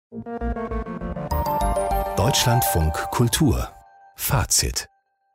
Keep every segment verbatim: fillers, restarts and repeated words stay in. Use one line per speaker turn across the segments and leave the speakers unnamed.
Deutschlandfunk Kultur Fazit.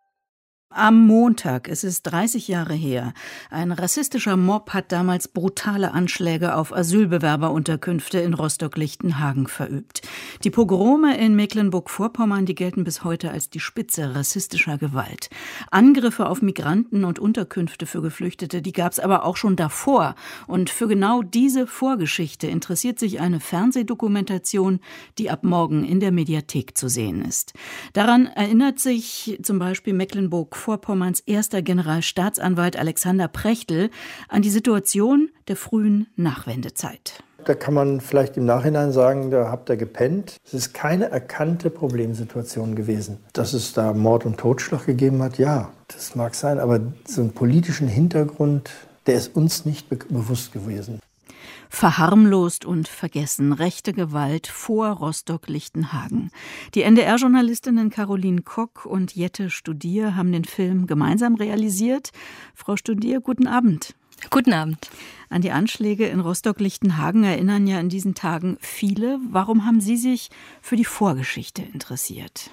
Am Montag, es ist dreißig Jahre her, ein rassistischer Mob hat damals brutale Anschläge auf Asylbewerberunterkünfte in Rostock-Lichtenhagen verübt. Die Pogrome in Mecklenburg-Vorpommern, die gelten bis heute als die Spitze rassistischer Gewalt. Angriffe auf Migranten und Unterkünfte für Geflüchtete, die gab es aber auch schon davor. Und für genau diese Vorgeschichte interessiert sich eine Fernsehdokumentation, die ab morgen in der Mediathek zu sehen ist. Daran erinnert sich zum Beispiel Mecklenburg Vorpommerns erster Generalstaatsanwalt Alexander Prechtl an die Situation der frühen Nachwendezeit.
Da kann man vielleicht im Nachhinein sagen, da habt ihr gepennt. Es ist keine erkannte Problemsituation gewesen. Dass es da Mord und Totschlag gegeben hat, ja, das mag sein. Aber so einen politischen Hintergrund, der ist uns nicht be- bewusst gewesen.
Verharmlost und vergessen. Rechte Gewalt vor Rostock-Lichtenhagen. Die N D R-Journalistinnen Caroline Kock und Jette Studier haben den Film gemeinsam realisiert. Frau Studier, guten Abend.
Guten Abend.
An die Anschläge in Rostock-Lichtenhagen erinnern ja in diesen Tagen viele. Warum haben Sie sich für die Vorgeschichte interessiert?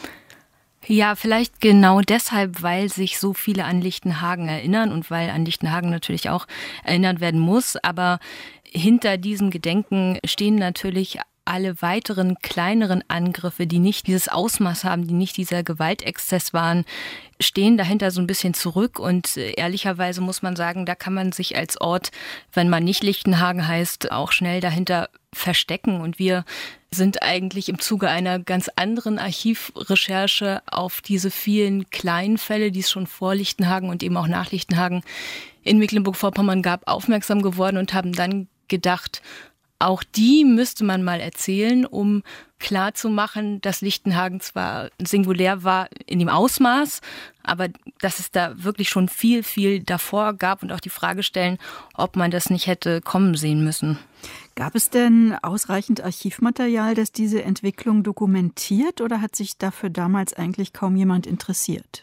Ja, vielleicht genau deshalb, weil sich so viele an Lichtenhagen erinnern und weil an Lichtenhagen natürlich auch erinnert werden muss. Aber hinter diesem Gedenken stehen natürlich alle weiteren kleineren Angriffe, die nicht dieses Ausmaß haben, die nicht dieser Gewaltexzess waren, stehen dahinter so ein bisschen zurück. Und ehrlicherweise muss man sagen, da kann man sich als Ort, wenn man nicht Lichtenhagen heißt, auch schnell dahinter verstecken. Und wir sind eigentlich im Zuge einer ganz anderen Archivrecherche auf diese vielen kleinen Fälle, die es schon vor Lichtenhagen und eben auch nach Lichtenhagen in Mecklenburg-Vorpommern gab, aufmerksam geworden und haben dann gedacht, auch die müsste man mal erzählen, um klarzumachen, dass Lichtenhagen zwar singulär war in dem Ausmaß, aber dass es da wirklich schon viel, viel davor gab und auch die Frage stellen, ob man das nicht hätte kommen sehen müssen.
Gab es denn ausreichend Archivmaterial, das diese Entwicklung dokumentiert, oder hat sich dafür damals eigentlich kaum jemand interessiert?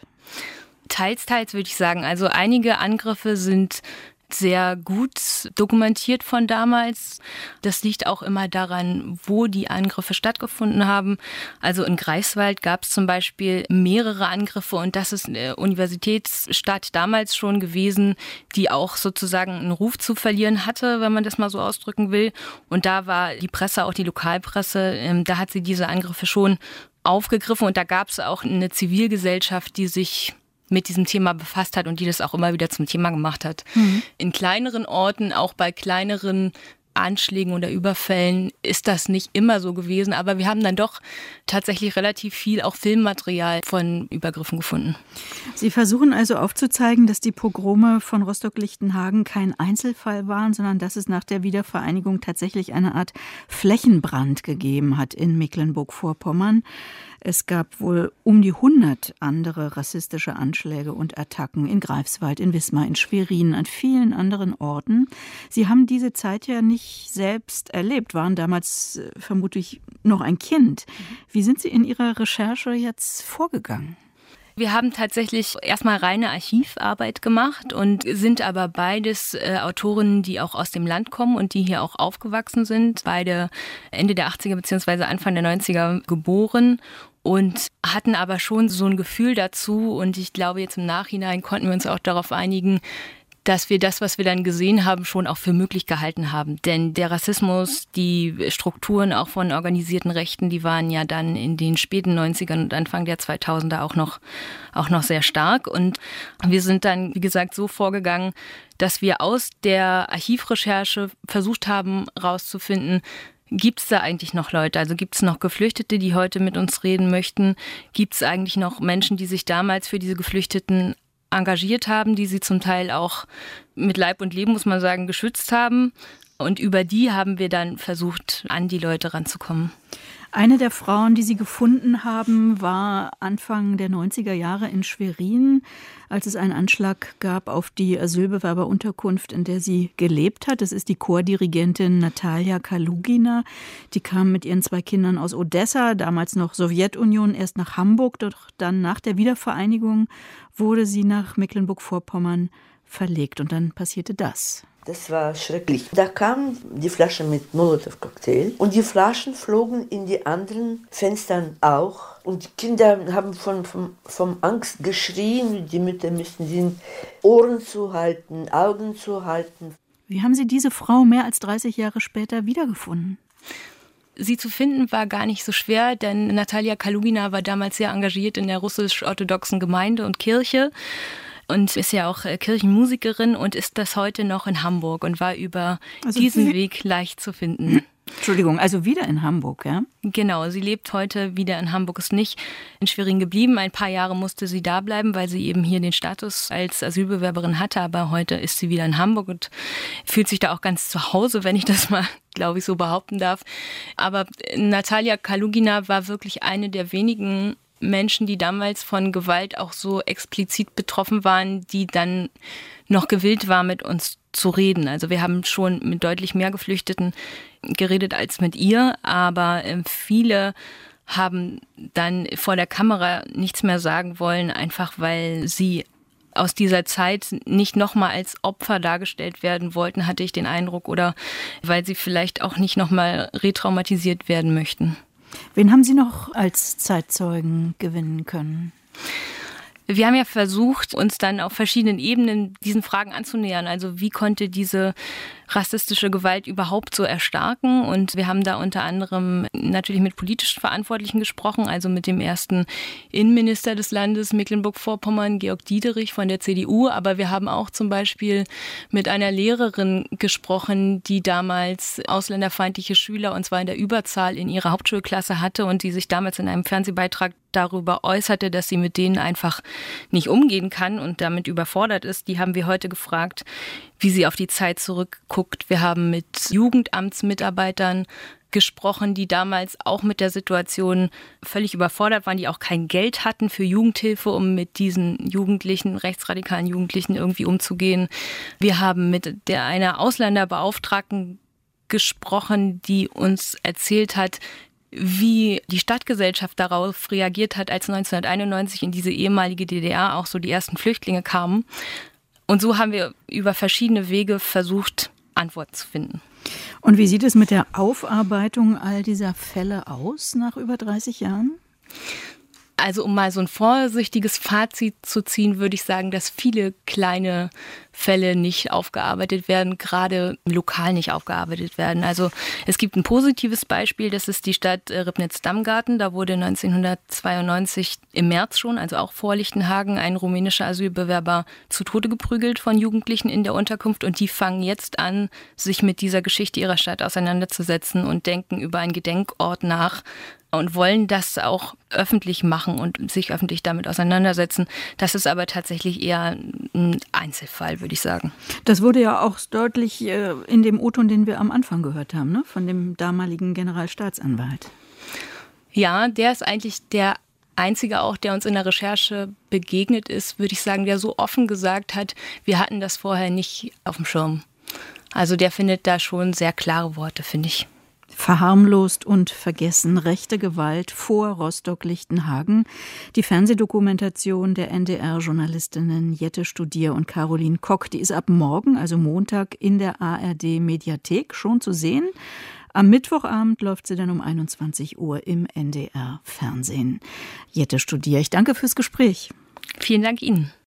Teils, teils würde ich sagen. Also einige Angriffe sind sehr gut dokumentiert von damals. Das liegt auch immer daran, wo die Angriffe stattgefunden haben. Also in Greifswald gab es zum Beispiel mehrere Angriffe und das ist eine Universitätsstadt damals schon gewesen, die auch sozusagen einen Ruf zu verlieren hatte, wenn man das mal so ausdrücken will. Und da war die Presse, auch die Lokalpresse, da hat sie diese Angriffe schon aufgegriffen und da gab es auch eine Zivilgesellschaft, die sich mit diesem Thema befasst hat und die das auch immer wieder zum Thema gemacht hat. Mhm. In kleineren Orten, auch bei kleineren Anschlägen oder Überfällen ist das nicht immer so gewesen, aber wir haben dann doch tatsächlich relativ viel auch Filmmaterial von Übergriffen gefunden.
Sie versuchen also aufzuzeigen, dass die Pogrome von Rostock-Lichtenhagen kein Einzelfall waren, sondern dass es nach der Wiedervereinigung tatsächlich eine Art Flächenbrand gegeben hat in Mecklenburg-Vorpommern. Es gab wohl um die hundert andere rassistische Anschläge und Attacken in Greifswald, in Wismar, in Schwerin, an vielen anderen Orten. Sie haben diese Zeit ja nicht selbst erlebt, waren damals äh, vermutlich noch ein Kind. Wie sind Sie in Ihrer Recherche jetzt vorgegangen?
Wir haben tatsächlich erstmal reine Archivarbeit gemacht und sind aber beides äh, Autorinnen, die auch aus dem Land kommen und die hier auch aufgewachsen sind. Beide Ende der achtziger bzw. Anfang der neunziger geboren und hatten aber schon so ein Gefühl dazu. Und ich glaube, jetzt im Nachhinein konnten wir uns auch darauf einigen, dass wir das, was wir dann gesehen haben, schon auch für möglich gehalten haben. Denn der Rassismus, die Strukturen auch von organisierten Rechten, die waren ja dann in den späten neunzigern und Anfang der zweitausender auch noch, auch noch sehr stark. Und wir sind dann, wie gesagt, so vorgegangen, dass wir aus der Archivrecherche versucht haben, rauszufinden, gibt es da eigentlich noch Leute? Also gibt es noch Geflüchtete, die heute mit uns reden möchten? Gibt es eigentlich noch Menschen, die sich damals für diese Geflüchteten engagiert haben, die sie zum Teil auch mit Leib und Leben, muss man sagen, geschützt haben? Und über die haben wir dann versucht, an die Leute ranzukommen.
Eine der Frauen, die Sie gefunden haben, war Anfang der neunziger Jahre in Schwerin, als es einen Anschlag gab auf die Asylbewerberunterkunft, in der sie gelebt hat. Das ist die Chordirigentin Natalia Kalugina. Die kam mit ihren zwei Kindern aus Odessa, damals noch Sowjetunion, erst nach Hamburg. Doch dann nach der Wiedervereinigung wurde sie nach Mecklenburg-Vorpommern verlegt. Und dann passierte das.
Das war schrecklich. Da kam die Flasche mit Molotow-Cocktail und die Flaschen flogen in die anderen Fenstern auch. Und die Kinder haben von, von, von Angst geschrien. Die Mütter müssten den Ohren zuhalten, Augen zuhalten.
Wie haben Sie diese Frau mehr als dreißig Jahre später wiedergefunden?
Sie zu finden war gar nicht so schwer, denn Natalia Kalugina war damals sehr engagiert in der russisch-orthodoxen Gemeinde und Kirche und ist ja auch Kirchenmusikerin und ist das heute noch in Hamburg und war über also diesen Weg leicht zu finden.
Entschuldigung, also wieder in Hamburg, ja?
Genau, sie lebt heute wieder in Hamburg, ist nicht in Schwerin geblieben. Ein paar Jahre musste sie da bleiben, weil sie eben hier den Status als Asylbewerberin hatte. Aber heute ist sie wieder in Hamburg und fühlt sich da auch ganz zu Hause, wenn ich das mal, glaube ich, so behaupten darf. Aber Natalia Kalugina war wirklich eine der wenigen Menschen, die damals von Gewalt auch so explizit betroffen waren, die dann noch gewillt war, mit uns zu reden. Also wir haben schon mit deutlich mehr Geflüchteten geredet als mit ihr, aber viele haben dann vor der Kamera nichts mehr sagen wollen, einfach weil sie aus dieser Zeit nicht nochmal als Opfer dargestellt werden wollten, hatte ich den Eindruck, oder weil sie vielleicht auch nicht nochmal retraumatisiert werden möchten.
Wen haben Sie noch als Zeitzeugen gewinnen können?
Wir haben ja versucht, uns dann auf verschiedenen Ebenen diesen Fragen anzunähern. Also wie konnte diese rassistische Gewalt überhaupt so erstarken? Und wir haben da unter anderem natürlich mit politisch Verantwortlichen gesprochen, also mit dem ersten Innenminister des Landes Mecklenburg-Vorpommern, Georg Diederich von der C D U. Aber wir haben auch zum Beispiel mit einer Lehrerin gesprochen, die damals ausländerfeindliche Schüler, und zwar in der Überzahl, in ihrer Hauptschulklasse hatte und die sich damals in einem Fernsehbeitrag darüber äußerte, dass sie mit denen einfach nicht umgehen kann und damit überfordert ist. Die haben wir heute gefragt, wie sie auf die Zeit zurückguckt. Wir haben mit Jugendamtsmitarbeitern gesprochen, die damals auch mit der Situation völlig überfordert waren, die auch kein Geld hatten für Jugendhilfe, um mit diesen Jugendlichen, rechtsradikalen Jugendlichen irgendwie umzugehen. Wir haben mit der einer Ausländerbeauftragten gesprochen, die uns erzählt hat, wie die Stadtgesellschaft darauf reagiert hat, als neunzehnhunderteinundneunzig in diese ehemalige D D R auch so die ersten Flüchtlinge kamen. Und so haben wir über verschiedene Wege versucht, Antworten zu finden.
Und wie sieht es mit der Aufarbeitung all dieser Fälle aus nach über dreißig Jahren?
Also um mal so ein vorsichtiges Fazit zu ziehen, würde ich sagen, dass viele kleine Fälle nicht aufgearbeitet werden, gerade lokal nicht aufgearbeitet werden. Also es gibt ein positives Beispiel, das ist die Stadt Ribnitz-Damgarten. Da wurde neunzehnhundertzweiundneunzig im März schon, also auch vor Lichtenhagen, ein rumänischer Asylbewerber zu Tode geprügelt von Jugendlichen in der Unterkunft. Und die fangen jetzt an, sich mit dieser Geschichte ihrer Stadt auseinanderzusetzen und denken über einen Gedenkort nach und wollen das auch öffentlich machen und sich öffentlich damit auseinandersetzen. Das ist aber tatsächlich eher ein Einzelfall, würde ich sagen.
Das wurde ja auch deutlich in dem O-Ton, den wir am Anfang gehört haben, ne? Von dem damaligen Generalstaatsanwalt.
Ja, der ist eigentlich der Einzige auch, der uns in der Recherche begegnet ist, würde ich sagen, der so offen gesagt hat, wir hatten das vorher nicht auf dem Schirm. Also der findet da schon sehr klare Worte, finde ich.
Verharmlost und vergessen, rechte Gewalt vor Rostock-Lichtenhagen. Die Fernsehdokumentation der N D R-Journalistinnen Jette Studier und Caroline Kock, die ist ab morgen, also Montag, in der A R D-Mediathek schon zu sehen. Am Mittwochabend läuft sie dann um einundzwanzig Uhr im N D R-Fernsehen. Jette Studier, ich danke fürs Gespräch.
Vielen Dank Ihnen.